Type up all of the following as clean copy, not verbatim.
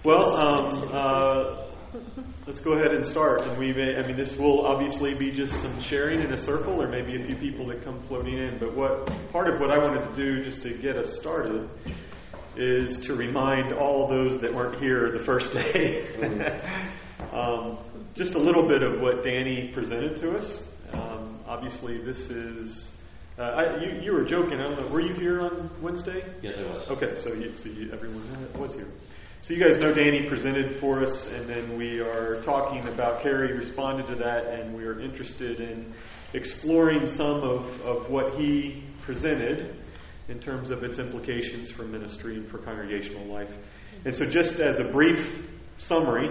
Well, let's go ahead and start. And this will obviously be just some sharing in a circle, or maybe a few people that come floating in. But part of what I wanted to do, just to get us started, is to remind all those that weren't here the first day, just a little bit of what Danny presented to us. Obviously, this is. You were joking. I don't know. Were you here on Wednesday? Yes, I was. Okay, so everyone was here. So you guys know Danny presented for us, and then we are talking about Carrie responded to that, and we are interested in exploring some of what he presented in terms of its implications for ministry and for congregational life. And so just as a brief summary,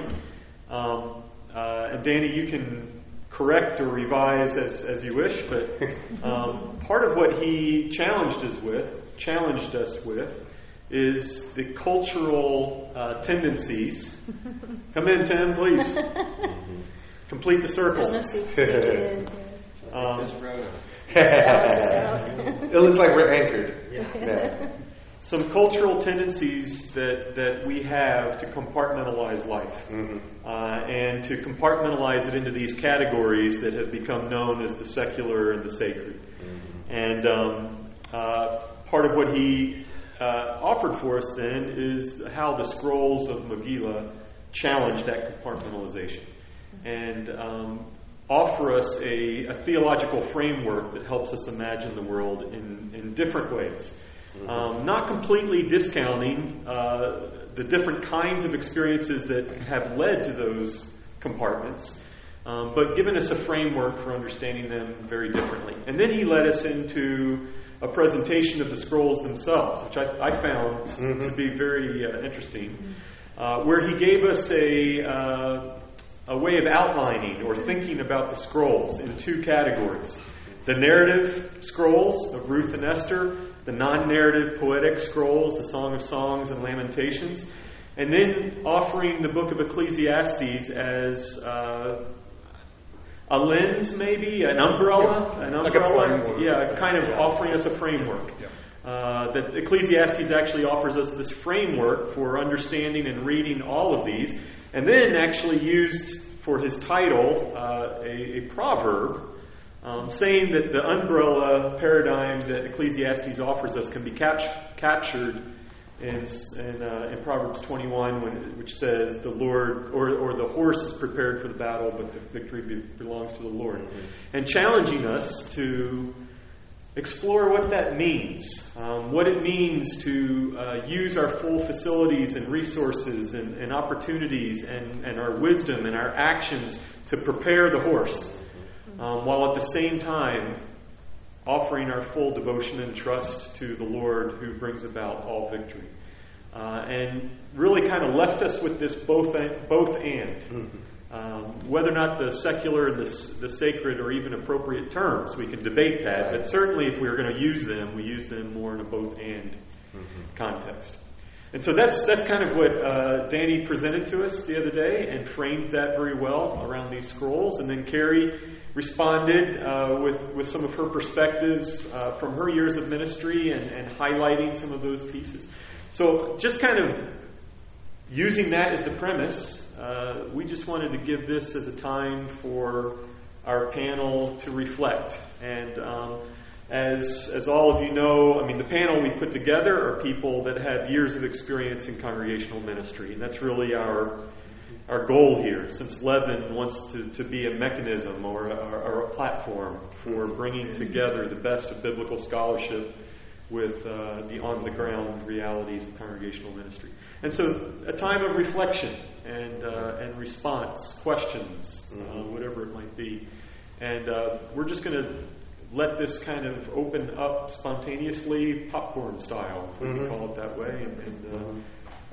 and Danny, you can correct or revise as you wish, but part of what he challenged us with is the cultural tendencies. Come in, Tim, please. Complete the circle. There's no seats to get in. It looks like we're anchored. Yeah. Some cultural tendencies that we have to compartmentalize life, and to compartmentalize it into these categories that have become known as the secular and the sacred. And part of what he offered for us then is how the scrolls of Megillah challenge that compartmentalization and offer us a theological framework that helps us imagine the world in different ways. Not completely discounting the different kinds of experiences that have led to those compartments, but giving us a framework for understanding them very differently. And then he led us into a presentation of the scrolls themselves, which I found to be very interesting, where he gave us a way of outlining or thinking about the scrolls in two categories. The narrative scrolls of Ruth and Esther, the non-narrative poetic scrolls, the Song of Songs and Lamentations, and then offering the book of Ecclesiastes as a lens, maybe, an umbrella, like a framework. Yeah, kind of offering us a framework. That Ecclesiastes actually offers us this framework for understanding and reading all of these, and then actually used for his title a proverb, saying that the umbrella paradigm that Ecclesiastes offers us can be captured in Proverbs 21, which says the Lord or the horse is prepared for the battle, but the victory belongs to the Lord, and challenging us to explore what that means, what it means to use our full facilities and resources and opportunities and our wisdom and our actions to prepare the horse, while at the same time offering our full devotion and trust to the Lord who brings about all victory. And really kind of left us with this both and. Whether or not the secular and the sacred are even appropriate terms, we can debate that. But certainly if we're going to use them, we use them more in a both and context. And so that's kind of what Danny presented to us the other day and framed that very well around these scrolls. And then Carrie responded with some of her perspectives from her years of ministry and highlighting some of those pieces. So just kind of using that as the premise, we just wanted to give this as a time for our panel to reflect. And as all of you know, the panel we put together are people that have years of experience in congregational ministry. And that's really our goal here, since Levin wants to be a mechanism or a platform for bringing together the best of biblical scholarship with the on-the-ground realities of congregational ministry. And so a time of reflection and response, questions, whatever it might be. And we're just going to let this kind of open up spontaneously, popcorn style, if we can call it that way, and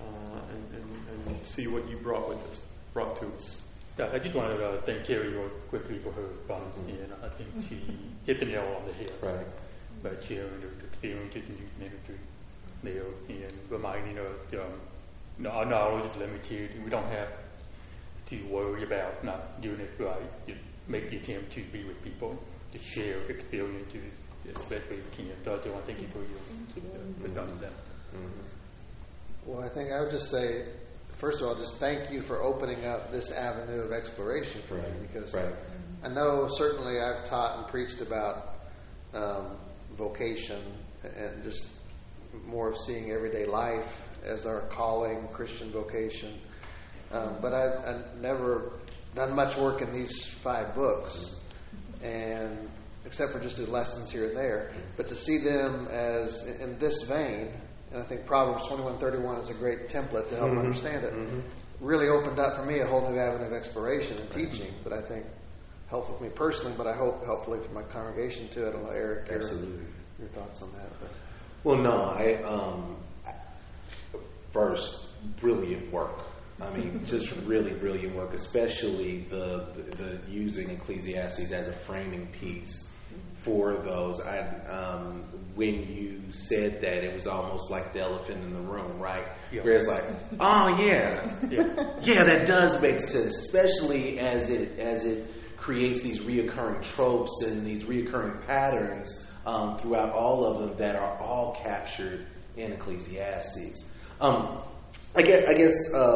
see what you brought to us. Yeah, I just wanted to thank Carrie real quickly for her response, and I think she hit the nail on the head. Right. By sharing the experiences in youth ministry there and reminding us our knowledge is limited, and we don't have to worry about not doing it right. Just make the attempt to be with people, to share experiences as best we can. So I want to thank you for your response to that. Well, I think I would just say first of all, just thank you for opening up this avenue of exploration for me, because Right. I know certainly I've taught and preached about vocation and just more of seeing everyday life as our calling, Christian vocation. But I've never done much work in these 5 books, and except for just the lessons here and there. But to see them as in this vein, and I think Proverbs 21:31 is a great template to help understand it, really opened up for me a whole new avenue of exploration and teaching that I think helpful for me personally, but I hope helpfully for my congregation too. I don't know, Eric, your thoughts on that. But. Well, no, first, brilliant work. I mean, just really brilliant work, especially the using Ecclesiastes as a framing piece for those. When you said that, it was almost like the elephant in the room, right? Yeah. Where it's like, oh yeah, that does make sense, especially as it creates these reoccurring tropes and these reoccurring patterns throughout all of them that are all captured in Ecclesiastes. I guess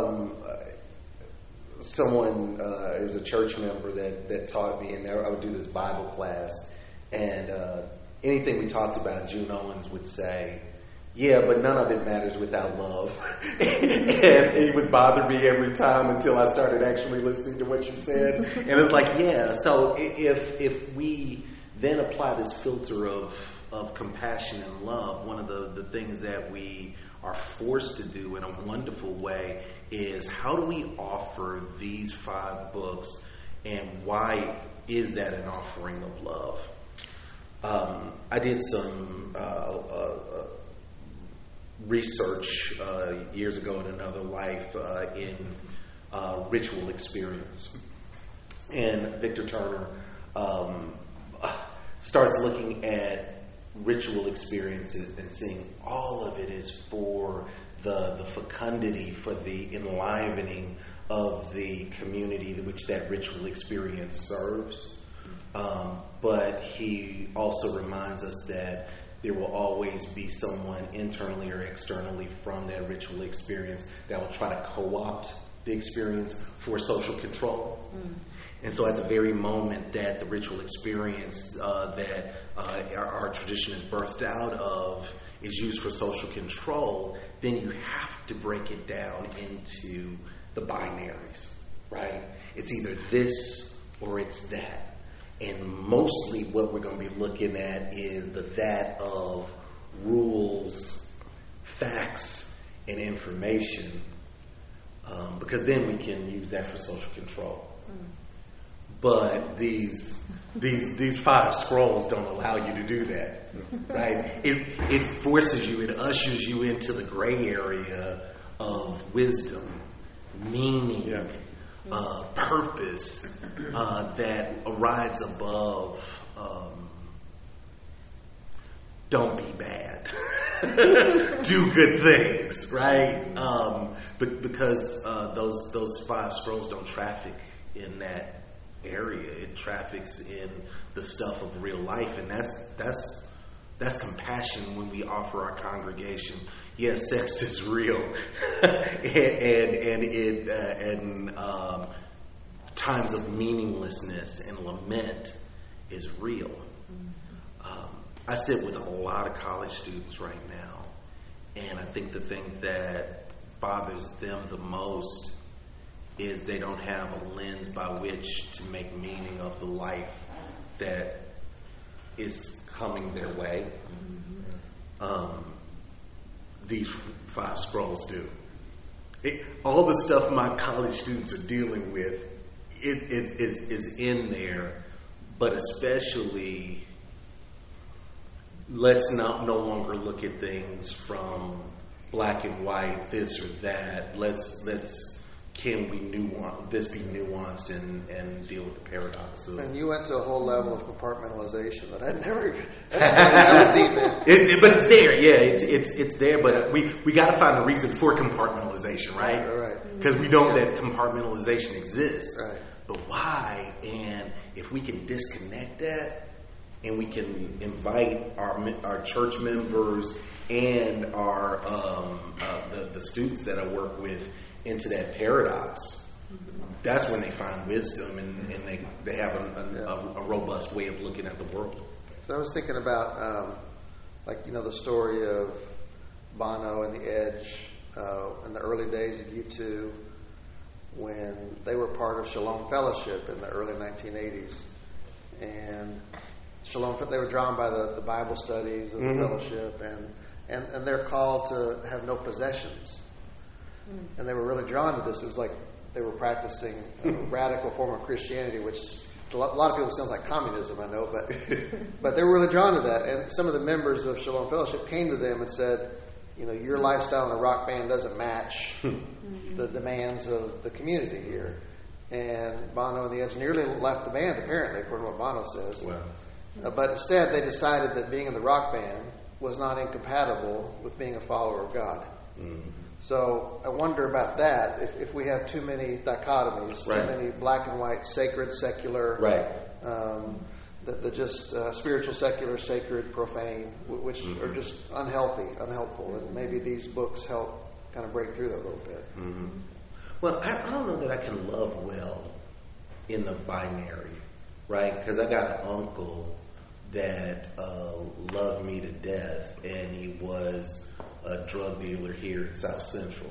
someone, it was a church member that taught me, and I would do this Bible class, and anything we talked about, June Owens would say, yeah, but none of it matters without love. And it would bother me every time until I started actually listening to what she said. And it was like, yeah, so if we then apply this filter of compassion and love, one of the things that we are forced to do in a wonderful way is, how do we offer these 5 books, and why is that an offering of love? I did some research years ago in another life in ritual experience, and Victor Turner starts looking at ritual experiences and seeing all of it is for the fecundity, for the enlivening of the community which that ritual experience serves. But he also reminds us that there will always be someone internally or externally from that ritual experience that will try to co-opt the experience for social control. And so at the very moment that the ritual experience that our tradition is birthed out of is used for social control, then you have to break it down into the binaries, right? It's either this or it's that. And mostly what we're going to be looking at is that of rules, facts, and information, because then we can use that for social control. But these 5 scrolls don't allow you to do that, right? It forces you, it ushers you into the gray area of wisdom, meaning, purpose that rides above. Don't be bad. Do good things, right? Because those 5 scrolls don't traffic in that area. It traffics in the stuff of real life, and that's compassion when we offer our congregation. Yes, sex is real, and times of meaninglessness and lament is real. I sit with a lot of college students right now, and I think the thing that bothers them the most is they don't have a lens by which to make meaning of the life that is coming their way. These 5 scrolls do. All the stuff my college students are dealing with is in there, but especially let's no longer look at things from black and white, this or that. Can we be nuanced and deal with the paradox of... And you went to a whole level of compartmentalization that I'd never... That was deep, man. But it's there, yeah. It's there, but we got to find a reason for compartmentalization, right? Right. Because we know that compartmentalization exists. Right. But why? And if we can disconnect that, and we can invite our church members and our the students that I work with into that paradox, that's when they find wisdom and they have a robust way of looking at the world. So I was thinking about, the story of Bono and the Edge in the early days of U2 when they were part of Shalom Fellowship in the early 1980s. And they were drawn by the Bible studies of the fellowship and they're called to have no possessions. And they were really drawn to this. It was like they were practicing a radical form of Christianity, which a lot of people sounds like communism, I know, but they were really drawn to that. And some of the members of Shalom Fellowship came to them and said, your lifestyle in a rock band doesn't match the demands of the community here. And Bono and the Edge nearly left the band, apparently, according to what Bono says. Wow. But instead, they decided that being in the rock band was not incompatible with being a follower of God. So I wonder about that. If we have too many dichotomies, too many black and white, sacred, secular, the just spiritual, secular, sacred, profane, which are just unhelpful, and maybe these books help kind of break through that a little bit. Well, I don't know that I can love well in the binary, right? Because I got an uncle that loved me to death, and he was a drug dealer here in South Central.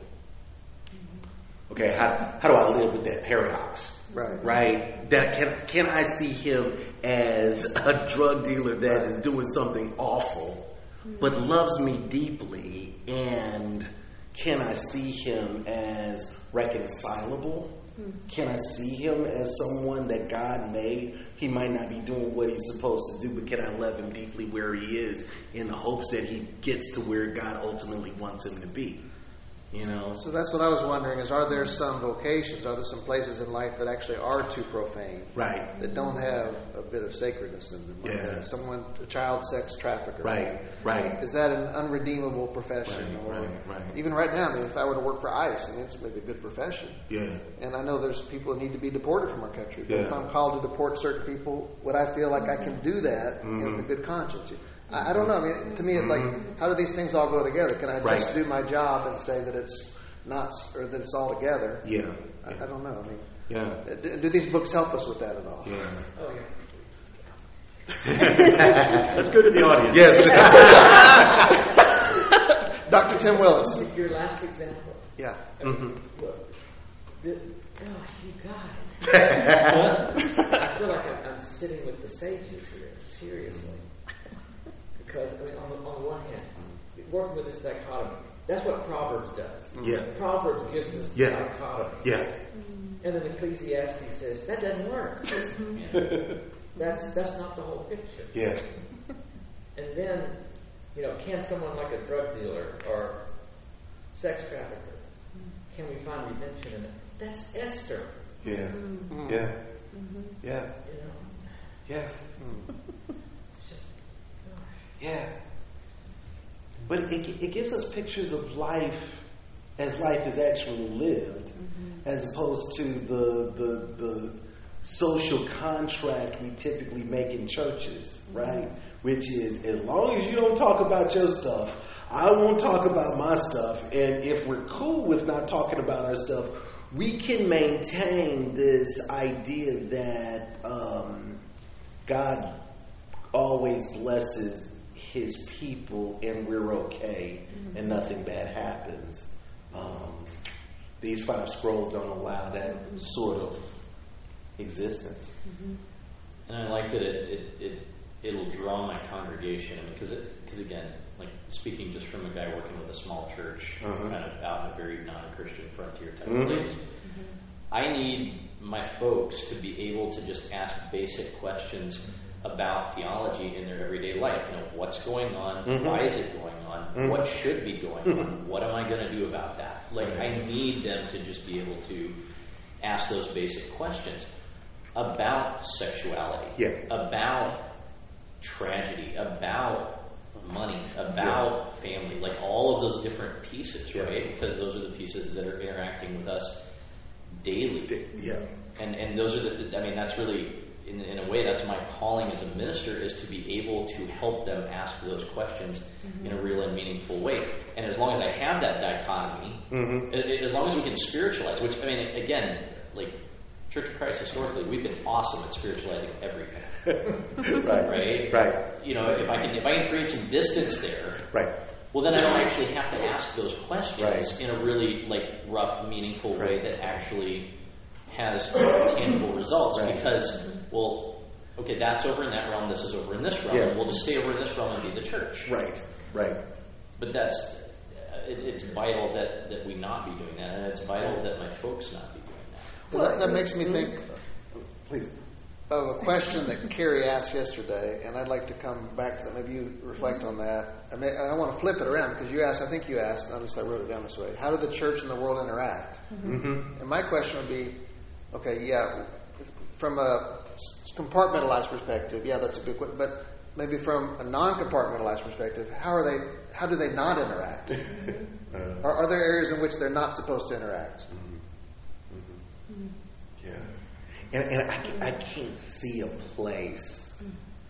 Okay, how do I live with that paradox? Right? That can I see him as a drug dealer that is doing something awful, but loves me deeply, and can I see him as reconcilable? Can I see him as someone that God made? He might not be doing what he's supposed to do, but can I love him deeply where he is in the hopes that he gets to where God ultimately wants him to be? So that's what I was wondering is, are there some vocations, are there some places in life that actually are too profane? Right. That don't have a bit of sacredness in them? Like a child sex trafficker. Right. Is that an unredeemable profession? Right. Even right now, if I were to work for ICE, it's maybe a good profession. Yeah. And I know there's people that need to be deported from our country. But if I'm called to deport certain people, would I feel like I can do that with a good conscience? I don't know. To me, it's like, how do these things all go together? Can I just do my job and say that it's not, or that it's all together? Yeah. I don't know. Yeah. Do these books help us with that at all? Yeah. Oh, yeah. Let's go to the audience. Yes. Dr. Tim Willis. Your last example. Yeah. Look, you guys. I feel like I'm sitting with the sages here, seriously. Because, on the one hand, working with this dichotomy, that's what Proverbs does. Yeah. Proverbs gives us the dichotomy. Yeah. And then Ecclesiastes says, that doesn't work. That's not the whole picture. Yeah. And then, can someone like a drug dealer or sex trafficker, can we find redemption in it? That's Esther. Yeah. Yeah. Yeah. Yeah. It's just, gosh. Yeah. But it gives us pictures of life as life is actually lived, as opposed to the social contract we typically make in churches, right? Which is, as long as you don't talk about your stuff, I won't talk about my stuff. And if we're cool with not talking about our stuff, we can maintain this idea that God always blesses his people and we're okay and nothing bad happens. These 5 scrolls don't allow that sort of existence. And I like that it'll draw my congregation. Because again, like speaking just from a guy working with a small church, kind of out in a very non-Christian frontier type of place, I need my folks to be able to just ask basic questions about theology in their everyday life. What's going on? Why is it going on? What should be going on? What am I going to do about that? I need them to just be able to ask those basic questions about sexuality, about tragedy, about money, about family, all of those different pieces, right? Because those are the pieces that are interacting with us daily. Yeah. And those are that's really in a way, that's my calling as a minister, is to be able to help them ask those questions in a real and meaningful way. And as long as I have that dichotomy, as long as we can spiritualize, which, I mean, again, like Church of Christ historically, we've been awesome at spiritualizing everything. Right. You know, if I can create some distance there, well, then I don't actually have to ask those questions in a really like rough, meaningful way that actually has tangible results. Because, well, okay, that's over in that realm, this is over in this realm, and we'll just stay over in this realm and be the church. Right. But that's it's vital that we not be doing that, and it's vital that my folks not be doing that. Well, that makes me think of a question that Carrie asked yesterday, and I'd like to come back to that. Maybe you reflect on that. I want to flip it around, because I think you asked, and at least I wrote it down this way, how do the church and the world interact? And my question would be, okay, from a compartmentalized perspective, that's a big question, but maybe from a non-compartmentalized perspective, how do they not interact? Are there areas in which they're not supposed to interact? And I can't see a place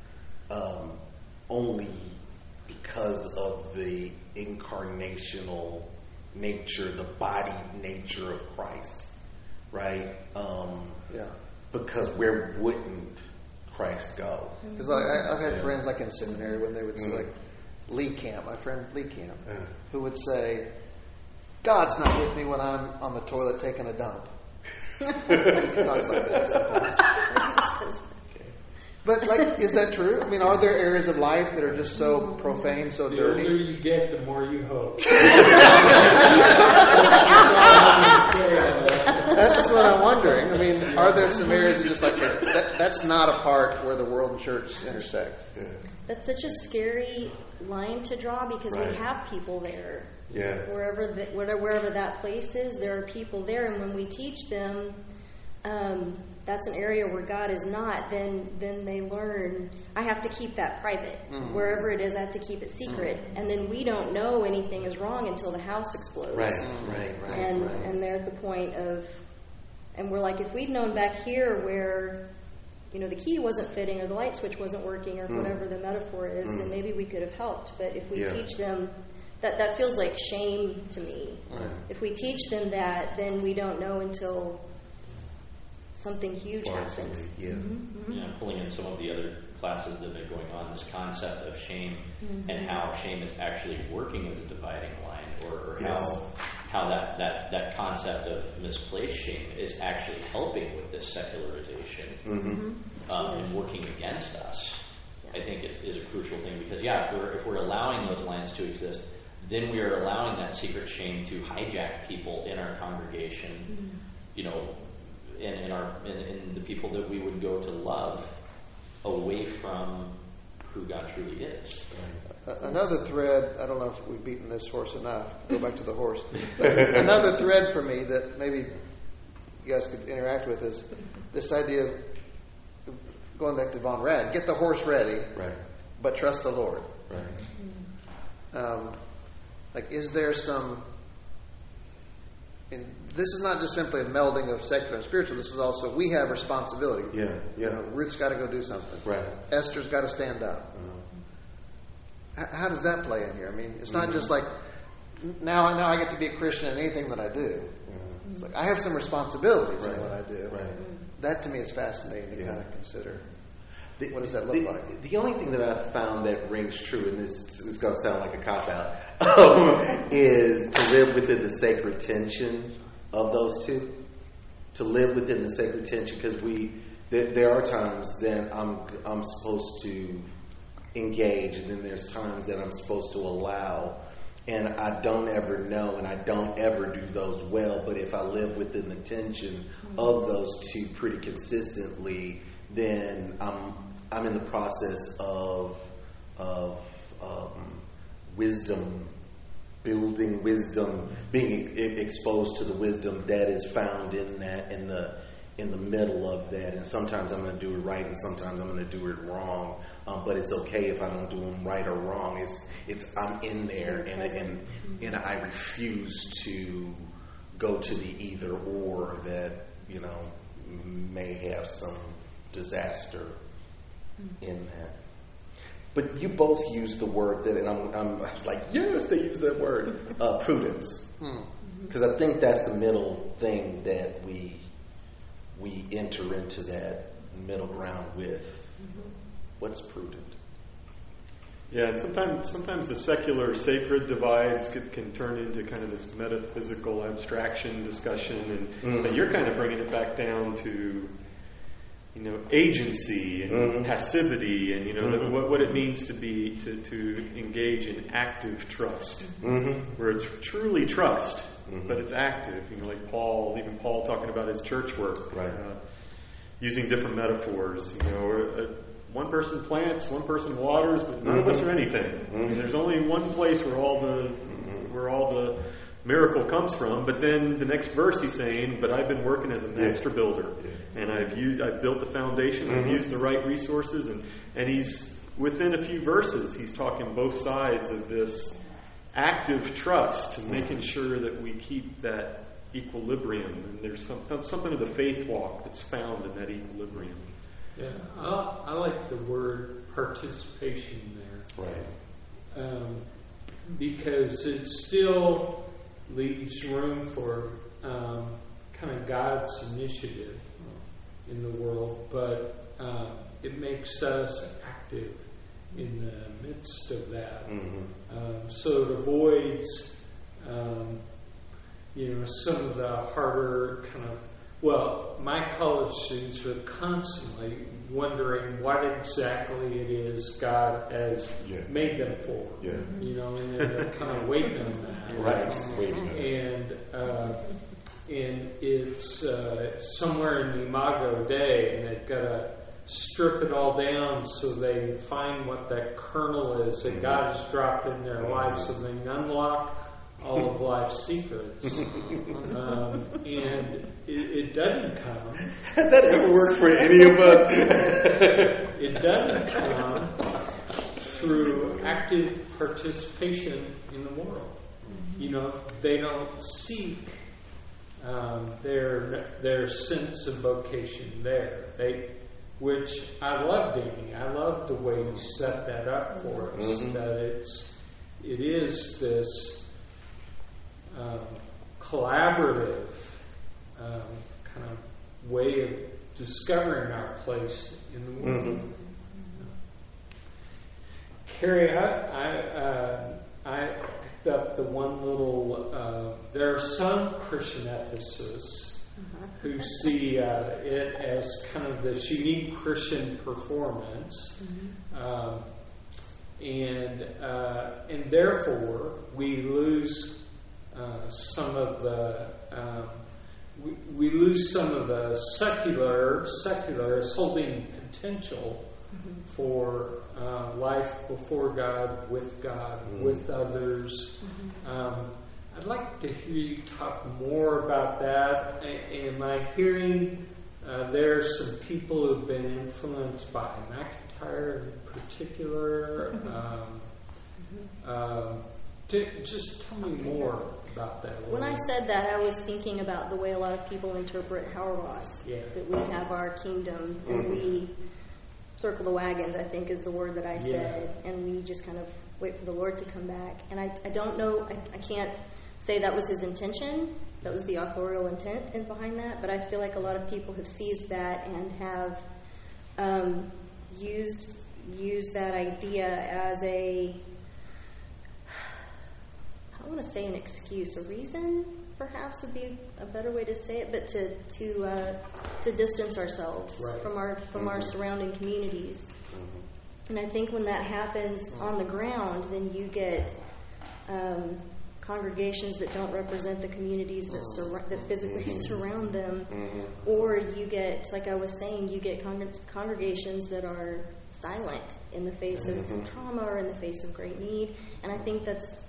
only because of the incarnational nature, the body nature of Christ, right? Because where wouldn't Christ go? Because I've had friends like in seminary when they would say, like Lee Camp, my friend Lee Camp, who would say, God's not with me when I'm on the toilet taking a dump. He talks like that sometimes. But is that true? I mean, are there areas of life that are just so profane, so dirty? The older you get, the more you hope. That's what I'm wondering. I mean, are there some areas that just that's not a part where the world and church intersect? That's such a scary line to draw, because we have people there. Wherever that place is, there are people there, and when we teach them that's an area where God is not, then they learn, I have to keep that private. Wherever it is, I have to keep it secret. And then we don't know anything is wrong until the house explodes. And they're at the point of, and we're like, if we'd known back here where, the key wasn't fitting, or the light switch wasn't working, or whatever the metaphor is, then maybe we could have helped. But if we teach them, that feels like shame to me. If we teach them that, then we don't know until something huge happens. Pulling in some of the other classes that have been going on, this concept of shame and how shame is actually working as a dividing line, or how that concept of misplaced shame is actually helping with this secularization and working against us. I think is a crucial thing, because if we're allowing those lines to exist, then we are allowing that secret shame to hijack people in our congregation, in the people that we would go to love, away from who God truly is. Another thread, I don't know if we've beaten this horse enough, go back to the horse, but another thread for me that maybe you guys could interact with is this idea of, going back to Von Rad, get the horse ready, but trust the Lord. Is there some, and this is not just simply a melding of secular and spiritual, this is also, we have responsibility. Ruth's got to go do something. Esther's got to stand up. How does that play in here? I mean, it's not just like, now I get to be a Christian in anything that I do. It's like, I have some responsibilities in what I do. That to me is fascinating to kind of consider. What does that look like? The only thing that I've found that rings true, and this is going to sound like a cop-out, is to live within the sacred tension of those two. To live within the sacred tension, because there are times that I'm supposed to engage, and then there's times that I'm supposed to allow, and I don't ever know, and I don't ever do those well. But if I live within the tension of those two pretty consistently, then I'm in the process of wisdom, building wisdom, being exposed to the wisdom that is found in that, in the middle of that. And sometimes I'm going to do it right, and sometimes I'm going to do it wrong. But it's okay if I don't do them right or wrong. It's I'm in there, and I refuse to go to the either or that may have some disaster in that. But you both used the word that, and I was like, yes, they use that word, prudence. Because I think that's the middle thing that we enter into that middle ground with. What's prudent? Yeah, and sometimes the secular sacred divides can turn into kind of this metaphysical abstraction discussion, and but you're kind of bringing it back down to, agency and passivity, and what it means to be to engage in active trust, where it's truly trust, but it's active. Like Paul talking about his church work, right? Using different metaphors. One person plants, one person waters, but none of us are anything. There's only one place where all the miracle comes from. But then the next verse he's saying, "But I've been working as a master builder, and I've built the foundation. I've used the right resources." And he's within a few verses, he's talking both sides of this active trust and making sure that we keep that equilibrium. And there's something of the faith walk that's found in that equilibrium. Yeah, I like the word participation there. Right. Because it still leaves room for kind of God's initiative in the world, but it makes us active in the midst of that. So it avoids, some of the harder kind of. Well, my college students are constantly wondering what exactly it is God has made them for. Yeah. And they're kind of waiting on that. Right. Waiting on and it's somewhere in the Imago Dei, and they've got to strip it all down so they find what that kernel is that God has dropped in their life, so they can unlock all of life's secrets. And it doesn't come. Has that ever worked for any of us? It doesn't come through active participation in the world. They don't seek their sense of vocation there. Which I love, Danny. I love the way you set that up for us. That it is this collaborative kind of way of discovering our place in the world. Carrie, I picked up the one little. There are some Christian ethicists who see it as kind of this unique Christian performance, and therefore we lose. Some of the we lose some of the secular as holding potential for life before God, with others. I'd like to hear you talk more about that. Am I hearing there are some people who've been influenced by McIntyre in particular? Just tell me more about that. When I said that, I was thinking about the way a lot of people interpret Hauerwas, that we have our kingdom and we circle the wagons, I think is the word that I said, and we just kind of wait for the Lord to come back. And I don't know, I can't say that was his intention, that was the authorial intent behind that, but I feel like a lot of people have seized that and have used that idea as a, I don't want to say an excuse, a reason perhaps would be a better way to say it, but to distance ourselves from our surrounding communities. And I think when that happens on the ground, then you get congregations that don't represent the communities that physically surround them, or you get, like I was saying, you get congregations that are silent in the face of trauma or in the face of great need, and I think that's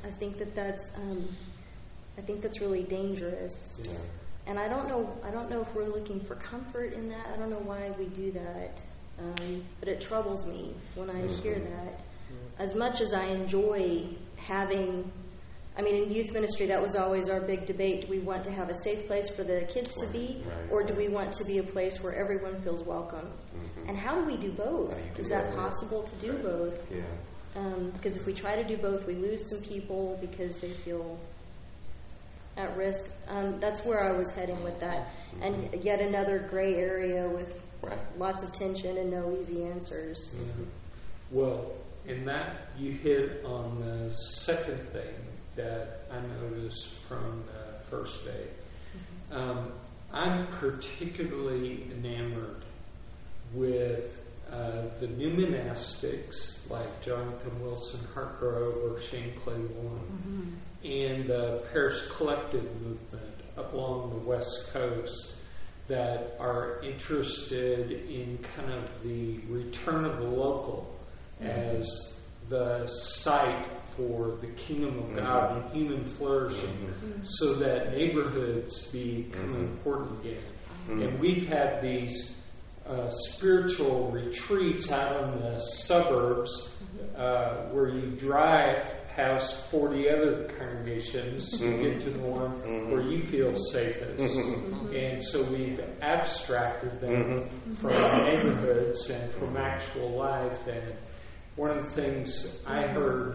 really dangerous. Yeah. And I don't know if we're looking for comfort in that. I don't know why we do that, but it troubles me when I hear that. As much as I enjoy having I mean, in youth ministry, that was always our big debate. Do we want to have a safe place for the kids to be, or do we want to be a place where everyone feels welcome? And how do we do both? Is that possible to do both? Because if we try to do both, we lose some people because they feel at risk. That's where I was heading with that. And yet another gray area with lots of tension and no easy answers. Well, in that, you hit on the second thing that I noticed from the first day. I'm particularly enamored with the new monastics like Jonathan Wilson Hartgrove or Shane Claiborne, and the Parish Collective movement up along the West Coast that are interested in kind of the return of the local as the site for the kingdom of God and human flourishing, so that neighborhoods become important again. And we've had these spiritual retreats out in the suburbs where you drive past 40 other congregations to get to the one where you feel safest. And so we've abstracted them from neighborhoods and from actual life. And one of the things I heard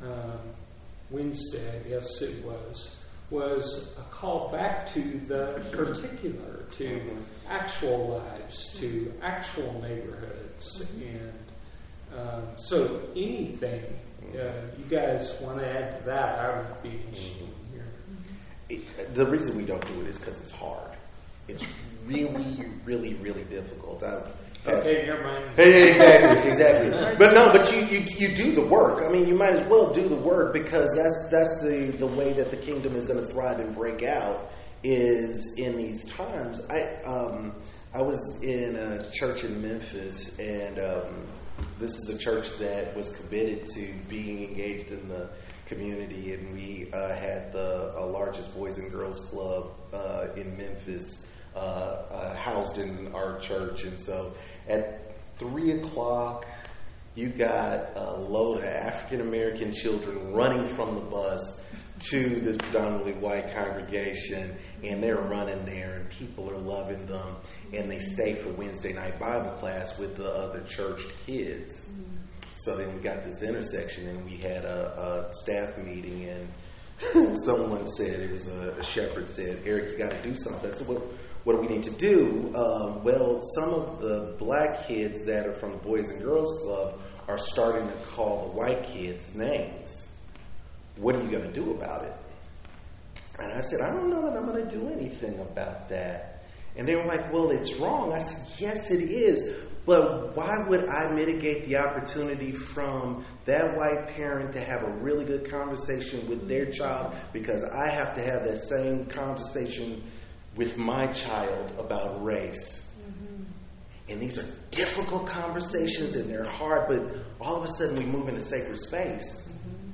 Wednesday, I guess it was a call back to the particular, to actual lives, to actual neighborhoods. And so anything you guys want to add to that, I would be interested in hearing. The reason we don't do it is because it's hard. It's really, really, really difficult. Okay, never mind. Exactly. But you do the work. I mean, you might as well do the work, because that's the way that the kingdom is going to thrive and break out, is in these times. I was in a church in Memphis, and this is a church that was committed to being engaged in the community, and we had the largest boys and girls club in Memphis housed in our church. And so at 3:00, you got a load of African American children running from the bus to this predominantly white congregation, and they're running there, and people are loving them, and they stay for Wednesday night Bible class with the other church kids. So then we got this intersection, and we had a staff meeting, and someone said, it was a shepherd said, "Eric, you got to do something." I said, what do we need to do? Well, some of the black kids that are from the Boys and Girls Club are starting to call the white kids names. What are you going to do about it? And I said, I don't know that I'm going to do anything about that. And they were like, well, it's wrong. I said, yes, it is. But why would I mitigate the opportunity from that white parent to have a really good conversation with their child, because I have to have that same conversation with my child about race? And these are difficult conversations, and they're hard, but all of a sudden we move into sacred space.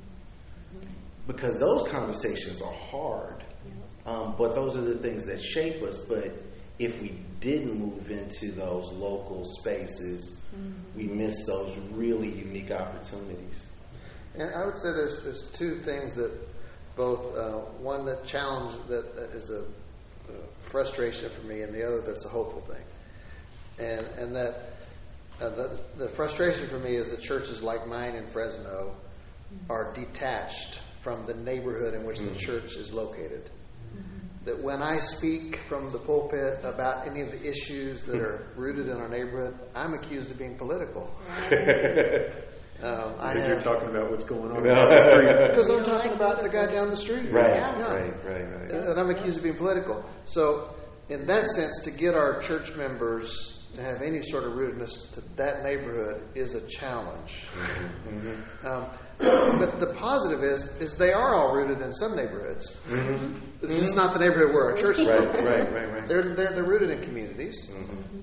Because those conversations are hard. But those are the things that shape us. But if we didn't move into those local spaces, we miss those really unique opportunities. And I would say there's two things that both, one that that is a frustration for me, and the other that's a hopeful thing. And that the frustration for me is that churches like mine in Fresno are detached from the neighborhood in which the church is located. That when I speak from the pulpit about any of the issues that are rooted in our neighborhood, I'm accused of being political. You're talking about what's going on down the street. Because I'm talking about the guy down the street. Right. And I'm accused of being political. So, in that sense, to get our church members to have any sort of rootedness to that neighborhood is a challenge. But the positive is they are all rooted in some neighborhoods. This is not the neighborhood where our church is located. Right. They're rooted in communities.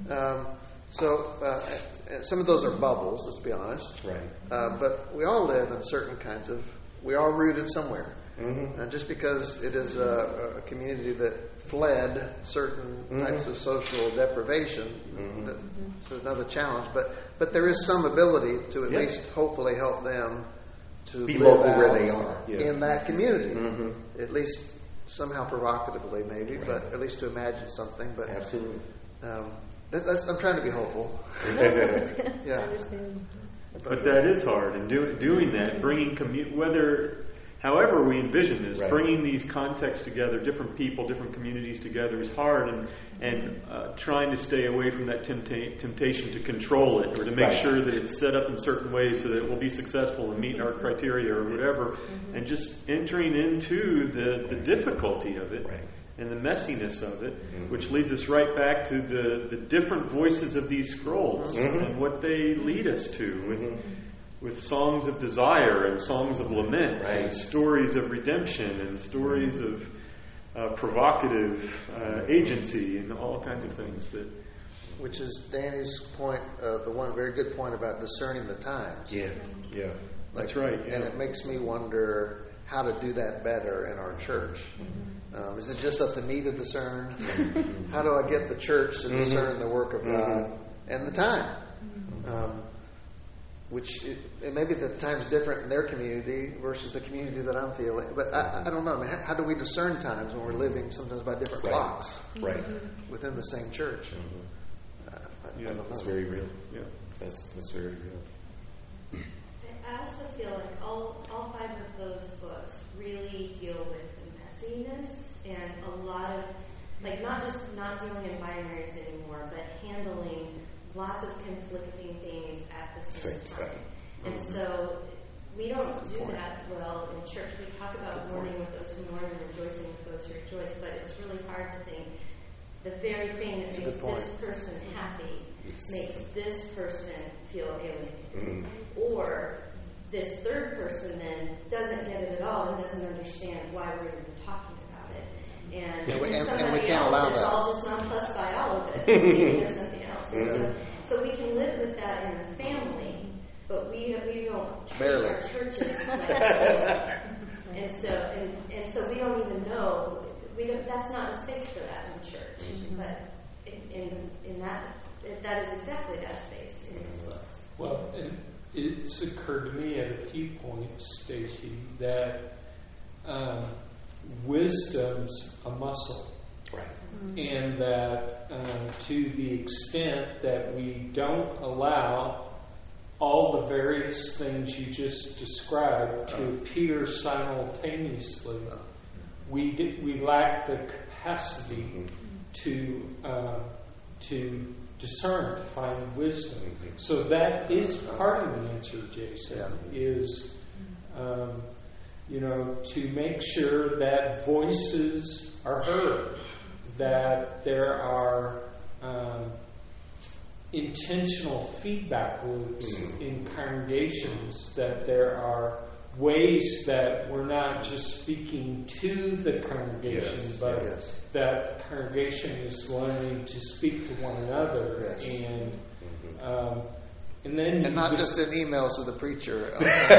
So some of those are bubbles, let's be honest. But we all live in certain kinds of, we are rooted somewhere. Just because it is a community that fled certain types of social deprivation, that's another challenge. But there is some ability to at least hopefully help them to be live local out where they are in that community. Mm-hmm. At least somehow provocatively, maybe, Right. but at least to imagine something. But Absolutely. I'm trying to be hopeful. I Yeah. understand. But that is hard, and doing that, bringing however we envision this, Right. bringing these contexts together, different people, different communities together, is hard, and trying to stay away from that temptation to control it or to make Right. sure that it's set up in certain ways so that it will be successful and meet our criteria or whatever, and just entering into the difficulty of it. Right. And the messiness of it, which leads us right back to the different voices of these scrolls and what they lead us to with songs of desire and songs of lament and stories of redemption and stories of provocative agency and all kinds of things that. Which is Danny's point, the one very good point about discerning the times. Yeah. That's right. And it makes me wonder how to do that better in our church. Is it just up to me to discern? How do I get the church to discern the work of God and the time? Which maybe the time's different in their community versus the community that I'm feeling. But I don't know. I mean, how do we discern times when we're living sometimes by different clocks within the same church? I don't know. That's very real. Yeah. That's very real. I also feel like all 5 of those books really deal with the messiness and a lot of, like, not dealing in binaries anymore, but handling lots of conflicting things at the same time. And so we don't do that well in church. We talk about mourning with those who mourn and rejoicing with those who rejoice, but it's really hard to think the very thing that makes this person happy makes this person feel alienated. Or this third person then doesn't get it at all and doesn't understand why we're even talking about it. And, and we can't allow else is that. all just nonplussed by all of it, thinking there's something else. And so we can live with that in the family, but we don't treat Barely. our churches like that. And so we don't even know. That's not a space for that in church. But in that is exactly that space in these books. Well, and it's occurred to me at a few points, Stacy, that wisdom's a muscle. Right. And that to the extent that we don't allow all the various things you just described to appear simultaneously, we lack the capacity to discern, to find wisdom. So that is part of the answer, Jason, is to make sure that voices are heard, that there are intentional feedback loops in congregations, that there are ways that we're not just speaking to the congregation, but that the congregation is learning to speak to one another, and then and not just in emails to the preacher.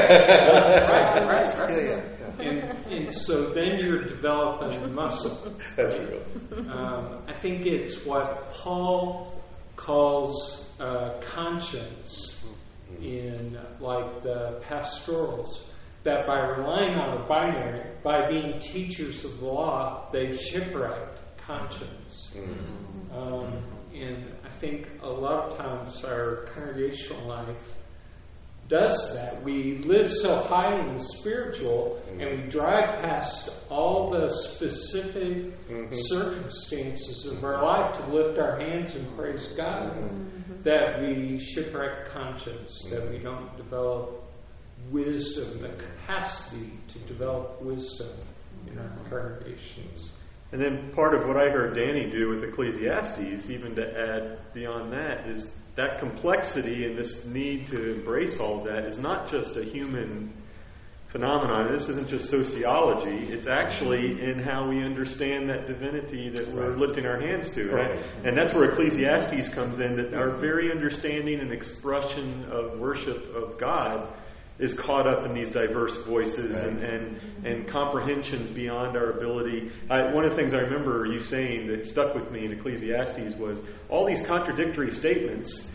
Right. And so then you're developing a muscle. That's real. I think it's what Paul calls conscience in like the pastorals, that by relying on the binary, by being teachers of the law, they've shipwrecked conscience. And I think a lot of times our congregational life does that. We live so high in the spiritual, and we drive past all the specific circumstances of our life to lift our hands and praise God, that we shipwreck conscience, that we don't develop wisdom, the capacity to develop wisdom in our congregations. And then part of what I heard Danny do with Ecclesiastes, even to add beyond that, is that complexity and this need to embrace all of that is not just a human phenomenon. This isn't just sociology. It's actually in how we understand that divinity that we're lifting our hands to. Right? And that's where Ecclesiastes comes in, that our very understanding and expression of worship of God is caught up in these diverse voices and comprehensions beyond our ability. One of the things I remember you saying that stuck with me in Ecclesiastes was all these contradictory statements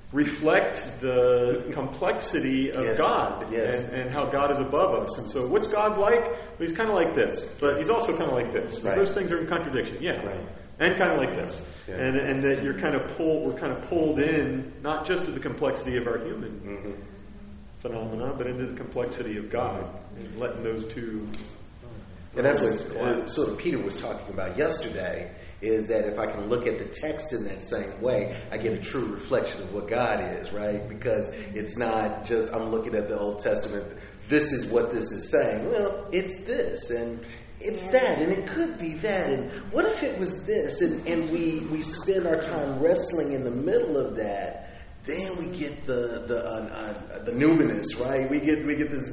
reflect the complexity of God and how God is above us. And so what's God like? Well, he's kind of like this, but he's also kind of like this. Right. Those things are in contradiction. Yeah. Right. And kind of like this. Yeah. And that we're kind of pulled in, not just to the complexity of our human phenomena, but into the complexity of God, and letting those two. And that's what sort of Peter was talking about yesterday, is that if I can look at the text in that same way, I get a true reflection of what God is, right? Because it's not just I'm looking at the Old Testament, this is what this is saying. Well, it's this, and it's that, and it could be that, and what if it was this? And we spend our time wrestling in the middle of that. Then we get the numinous, right? We get this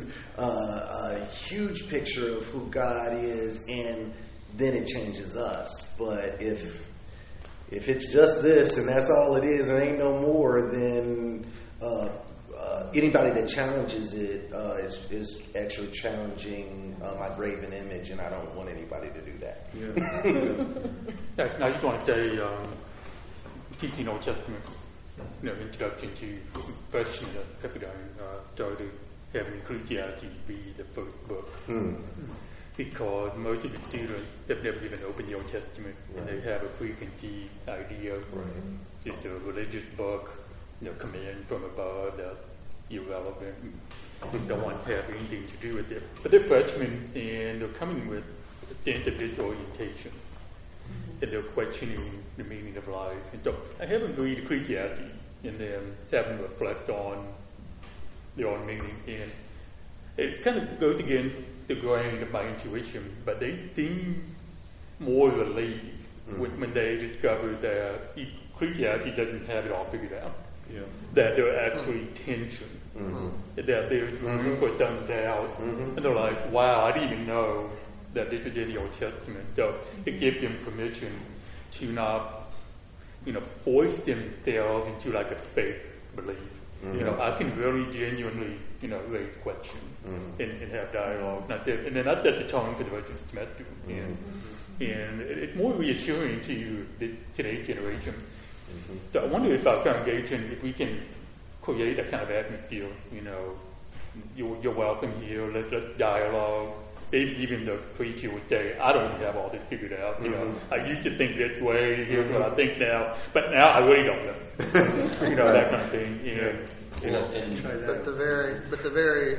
huge picture of who God is, and then it changes us. But if it's just this and that's all it is and ain't no more, then anybody that challenges it is actually challenging my graven image, and I don't want anybody to do that. Yeah. I just want to say, teaching Old Testament, introduction to First Pepperdine, started having Ecclesiastes be the first book. Because most of the students have never even opened the Old Testament, and they have a preconceived idea. It's a religious book, command from above, that's irrelevant, don't want to have anything to do with it. But they're freshmen, and they're coming with a sense of disorientation, and they're questioning the meaning of life. And so I haven't read Ecclesiastes, and then having to reflect on their own meaning, and it kind of goes against the grain of my intuition, but they seem more relieved when they discover that Ecclesiastes doesn't have it all figured out. Yeah. That there are actually tension, that there's room for some doubt, and they're like, wow, I didn't even know that this was in the Old Testament. So it gives them permission to not, force themselves into like a fake belief. I can really genuinely, raise questions and have dialogue. And then that's the tone for the rest of the semester. And it's more reassuring to today's generation. So I wonder if our congregation, if we can create a kind of atmosphere, you're welcome here, let's dialogue. Maybe even the preacher would say, I don't have all this figured out. I used to think this way, here's what I think now, but now I really don't know. That kind of thing. But the very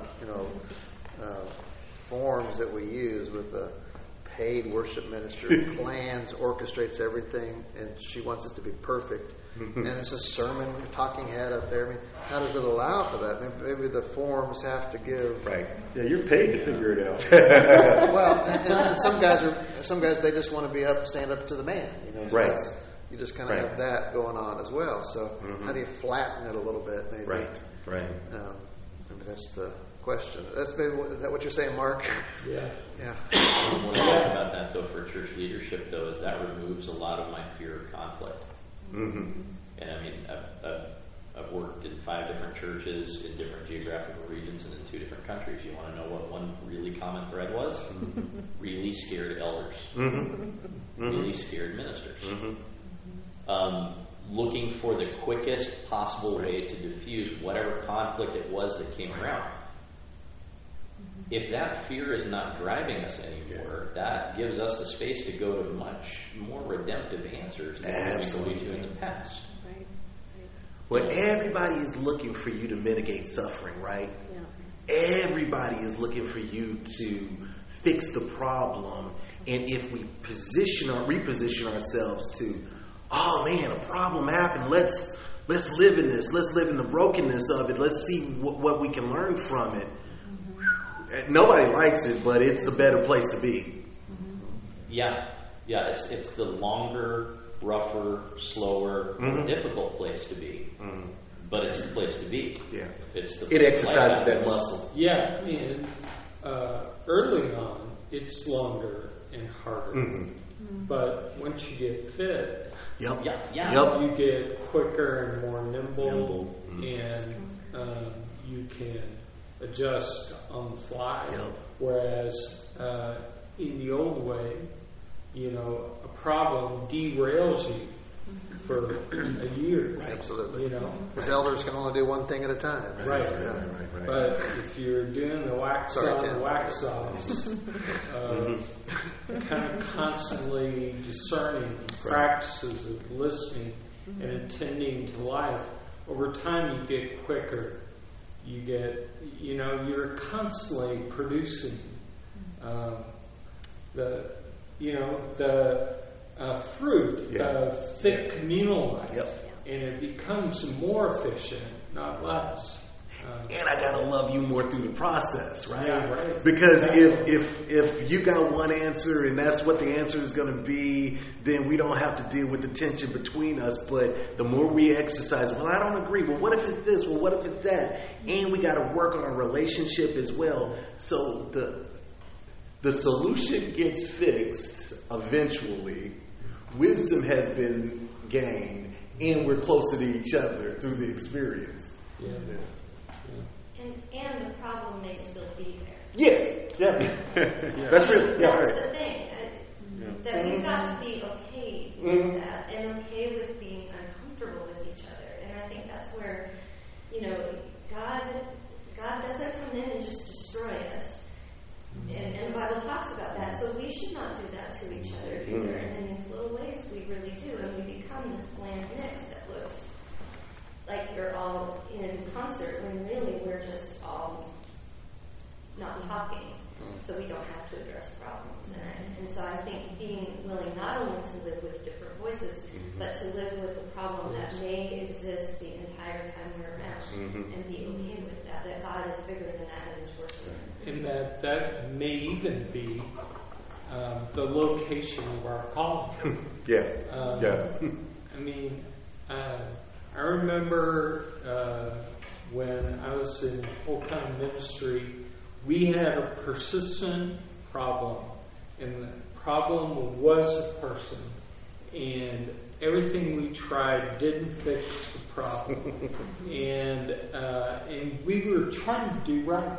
forms that we use with the paid worship minister plans, orchestrates everything, and she wants it to be perfect. And it's a sermon, talking head up there. I mean, how does it allow for that? Maybe the forms have to give. Right. Yeah, you're paid to figure it out. Well, and some guys they just want to be up, stand up to the man. So right. You just kind of have that going on as well. So how do you flatten it a little bit? Maybe. Right. Maybe that's the question. Is that what you're saying, Mark? Yeah. What I like about that, though, for church leadership, though, is that removes a lot of my fear of conflict. And I mean, I've worked in 5 different churches in different geographical regions and in 2 different countries. You want to know what one really common thread was? Really scared elders. Really scared ministers. Looking for the quickest possible way to diffuse whatever conflict it was that came around. If that fear is not driving us anymore, that gives us the space to go to much more redemptive answers than we to in the past. Well, everybody is looking for you to mitigate suffering, right? Yeah. Everybody is looking for you to fix the problem. And if we reposition ourselves to, oh man, a problem happened, let's live in this, let's live in the brokenness of it, let's see what we can learn from it. Nobody likes it, but it's the better place to be. Yeah, it's the longer, rougher, slower, more difficult place to be. But it's the place to be. Yeah, it exercises that muscle. Yeah, and early on, it's longer and harder. But once you get fit, you get quicker and more nimble. And you can adjust on the fly. Whereas in the old way, a problem derails you for a year. Absolutely. You know, because elders can only do one thing at a time. Right. But if you're doing the wax offs, kind of constantly discerning practices of listening and attending to life, over time you get quicker. You get, you're constantly producing the fruit of thick communal life, and it becomes more efficient, not less. And I gotta love you more through the process, right? Yeah, right. Because if you got one answer and that's what the answer is gonna be, then we don't have to deal with the tension between us. But the more we exercise, well, I don't agree. Well, what if it's this? Well, what if it's that? And we gotta work on our relationship as well. So the solution gets fixed eventually. Wisdom has been gained, and we're closer to each other through the experience. Yeah. And the problem may still be there. Yeah. That's really, that's the thing. That we've got to be okay with that, and okay with being uncomfortable with each other. And I think that's where, God doesn't come in and just destroy us. And the Bible talks about that. So we should not do that to each other either. And in these little ways, we really do. And we become this bland mix that looks like you're all in concert when really we're just all not talking, so we don't have to address problems. And so I think being willing not only to live with different voices, but to live with a problem that may exist the entire time we're around, and be okay with that God is bigger than that and is working. And that may even be the location of our calling. I mean, I remember when I was in full-time ministry, we had a persistent problem, and the problem was a person, and everything we tried didn't fix the problem, and we were trying to do right,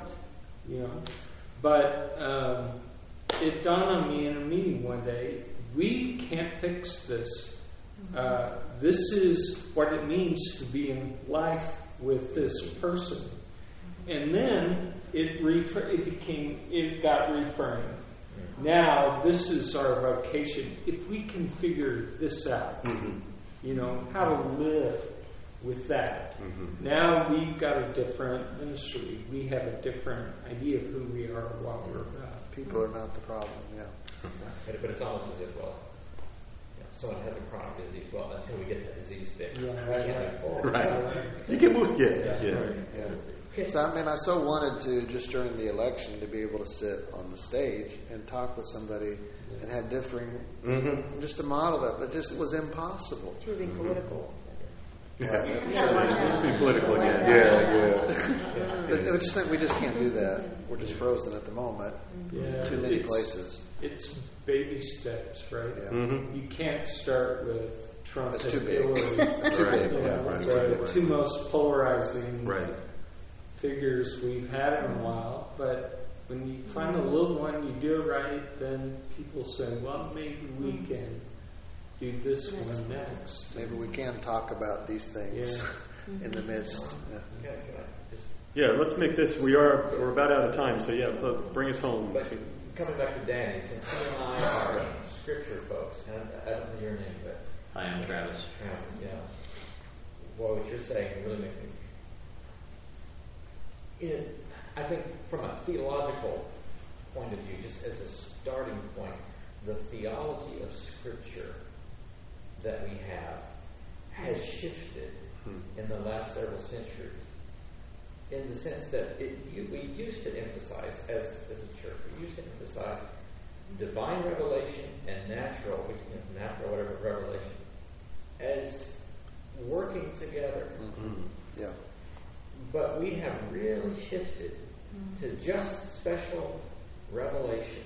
but it dawned on me in a meeting one day, we can't fix this. This is what it means to be in life with this person. And then it got reframed. Now this is our vocation. If we can figure this out, how to live with that. Now we've got a different ministry. We have a different idea of who we are and what we're about. People are not the problem, But it's almost as if, someone has a chronic disease. Well, until we get that disease fixed, we can't move forward. Right. You can move. So I so wanted to, just during the election, to be able to sit on the stage and talk with somebody and have differing, just to model that, but just it was impossible. To be political. Be political again. But I just think we just can't do that. We're just frozen at the moment. Too many places. It's baby steps, right? You can't start with Trump. That's too big. That's too big. The two most polarizing figures we've had in a while. But when you find a little one, you do it right, then people say, well, maybe we can do this one next. Maybe we can talk about these things in the midst. Let's make this. We're about out of time, so bring us home. But coming back to Danny, since he and I are scripture folks, and I don't know your name, but hi, I'm Travis. What you're saying really makes me. I think from a theological point of view, just as a starting point, the theology of Scripture that we have has shifted in the last several centuries. In the sense that we used to emphasize, as a church, we used to emphasize divine revelation and natural revelation as working together. But we have really shifted to just special revelation,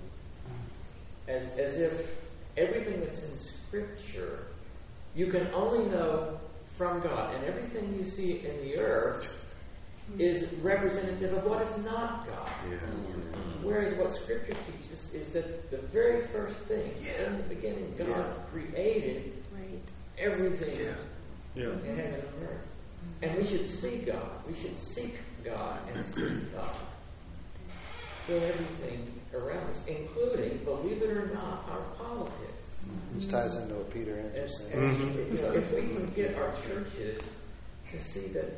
as if everything that's in Scripture you can only know from God, and everything you see in the earth is representative of what is not God. Whereas what Scripture teaches is that the very first thing, in the beginning, God created everything Yeah. in heaven and earth. And we should see God. We should seek God and seek God. Fill everything around us, including, believe it or not, our politics. Which ties into what Peter Andrews said. If we can get our churches to see that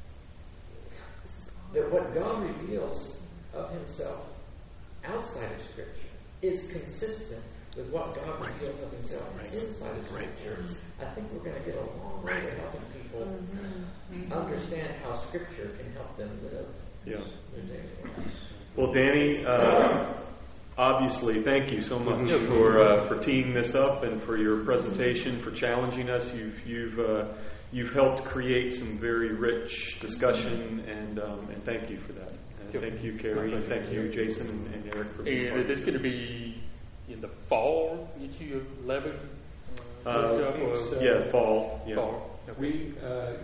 what God reveals of Himself outside of Scripture is consistent with what God reveals of Himself inside of Scripture, I think we're going to get a long way to helping people understand how Scripture can help them live their daily lives. Well, Danny, obviously, thank you so much for teeing this up and for your presentation, for challenging us. You've helped create some very rich discussion, and thank you for that. And thank you, Carrie, and thank you, Jason and Eric, for being part of this. Is it going to be in the fall that you 11? Yeah, fall. Yeah. Fall. We,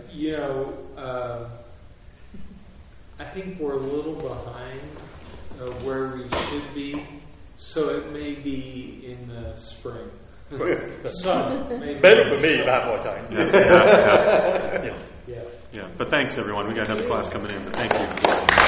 I think we're a little behind where we should be, so it may be in the spring. Maybe. Better for me, I have more time. Yeah. But thanks, everyone. We got another class coming in, but thank you.